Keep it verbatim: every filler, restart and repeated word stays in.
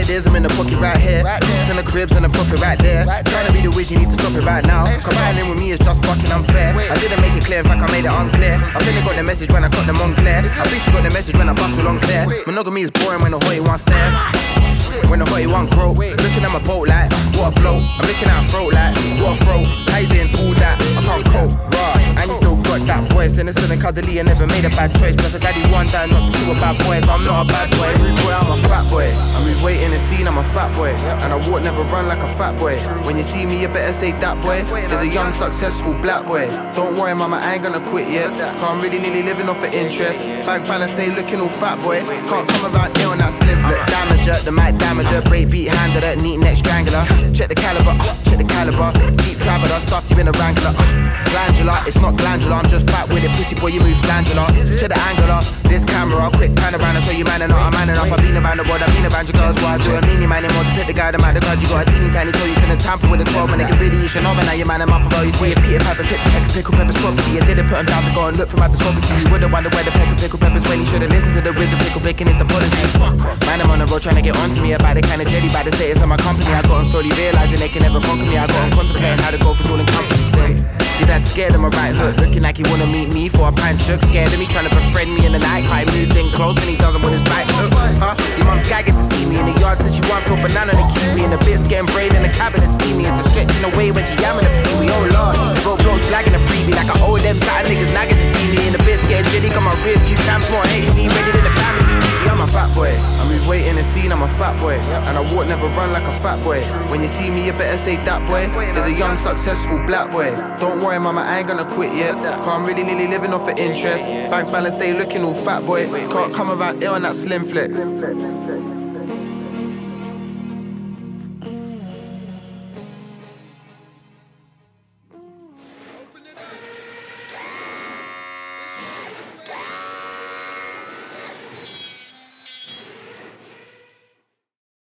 ideas, I'm in the pocket right here. Boots in the cribs and the profit right there. Trying to be the wish, you need to stop it right now. Combining with me is just fucking unfair. I didn't make it clear, in fact I made it unclear. I think they got the message when I got them on clear. I think she got the message when I bustle on clear. Monogamy is boring when the hottie wants stare. When the hottie want grow. Looking at my boat like, what a blow. I'm looking at her throat like, what a throat. Hiding all that, I can't cope, raw. And you still got that voice. Innocent and cuddly, I never made a bad choice. Plus a daddy one that not to two a bad boy. So I'm not a bad boy, rude boy, I'm a fat boy. I move weight in the scene, I'm a fat boy. And I walk never run like a fat boy. When you see me, you better say that boy. There's a young successful black boy. Don't worry mama, I ain't gonna quit yet. Cause I'm really nearly living off of interest. Bank balance, stay looking all fat boy. Can't come around here on that slim flip. Damager, the mic damager. Break beat handler, that neat neck strangler. Check the caliber, uh, check the caliber. Deep traveler, stuff you in a wrangler. uh, Glandular, it's not glandular. I'm just fat with it, pussy boy, you move flandular. Check the angular, this camera, quick pan around and show you man and not a man enough. I've been around the world, I've been around your girls. What I do, a meanie man in more to fit the guy, the man, the guard. You got a teeny tiny toe, you couldn't tamper with a twelve. And they can really use your knob, and now you're man and month ago. You see a Peter Piper, pick to peck, pickle peppers property. You didn't put him down to go and look for my discography. You would've wondered where the peck of pickle peppers when you should've listened to the wizard. Pickle picking is the policy. Man, I'm on the road trying to get onto me about the kind of jelly, by the status of my company. I got them slowly realizing they can never conquer me. I got them contemplating how to go for all encompassing. Your dad's scared of my right hook, looking like he wanna meet me for a pint shook. Scared of me, trying to befriend me in the night. I moved in close and he doesn't want his back hook. Huh? Your mum's gagging to see me in the yard since you want for banana and a kiwi. And the bits getting braid in the cabin is steamy. It's a stretch in the way when she yamming a peewee. Oh lord, road blows flagging a freebie like I owe them side niggas nagging to see me. And the bits getting jitty, got my rear view cams more H D, ready than the family T V. I'm a fat boy, I move weight in the scene, I'm a fat boy. And I walk never run like a fat boy. When you see me, you better say that boy. There's a young successful black boy. Don't worry mama, I ain't gonna quit yet. Cause I'm really nearly living off of interest. Bank balance, stay looking all fat boy. Can't come around here on that slim flex.